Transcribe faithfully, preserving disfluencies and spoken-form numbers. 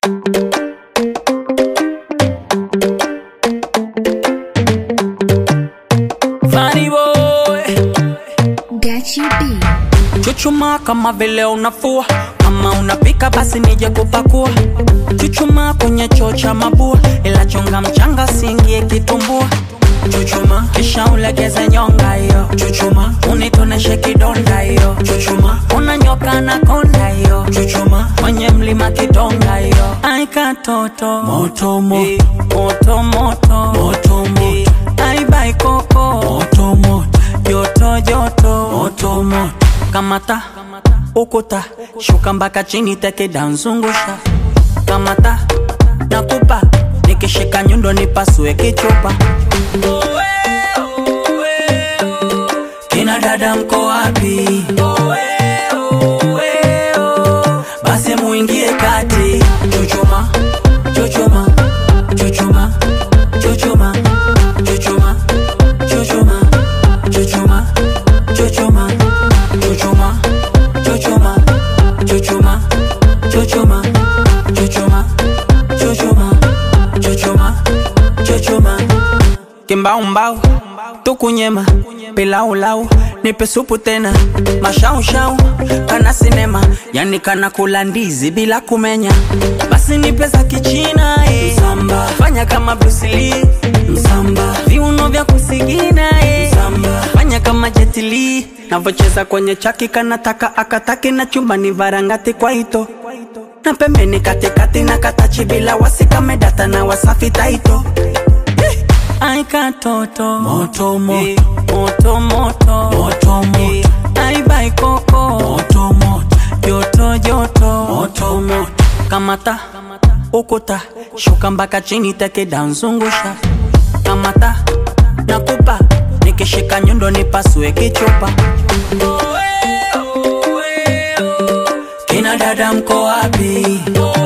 Funny boy, Got you beat. chuchuma kama vile unafua, kama unapika basi nije kupakua. Chuchuma kwenye choo cha mabua, ila chonga mchanga singie kitumbua. Chuchuma kisha ulegeze nyonga yo. Chuchuma unitoneshe kidonda yo. Chuchuma unanyoka na konda yo. Chuchuma kwenye mlima kidonga yo. Aika toto moto moto, hey. Moto moto moto moto, hey. Aibai koko moto moto, joto joto moto moto. Kamata ukuta, shuka mpaka chini teke danzungusha. Kamata nakupa, nikishika nyundo nipasue kichupa. Kina dada mko wapi? Basi muingie kati. Chuchuma, chuchuma, chuchuma, chuchuma, chuchuma, chuchuma, chuchuma, chuchuma, chuchuma, chuchuma, chuchuma, chuchuma, chuchuma, chuchuma, chuchuma, chuchuma. Kimbao mbao, tukunyema, pilau lau, nipe supu tena, mashau shau, kana sinema, yani kana kula ndizi bila kumenya. Basi nipe za kichina, eh. Msamba, fanya kama Bruce Lee, msamba, viuno vya kusigina, eh. Msamba, fanya kama Jet Li, navocheza kwenye chaki kanataka akataki na chumba ni varangati kwa ito. Na pembeni katikati na katachi bila wasika medata na wasafi taito. Aika toto moto moto, hey. Moto moto moto moto, hey. Aibai koko moto moto, joto joto moto moto. Kamata ukuta, shuka mpaka chini teke danzungusha. Kamata nakupa, nikishika nyundo nipasue kichupa. Kina dada mko wapi?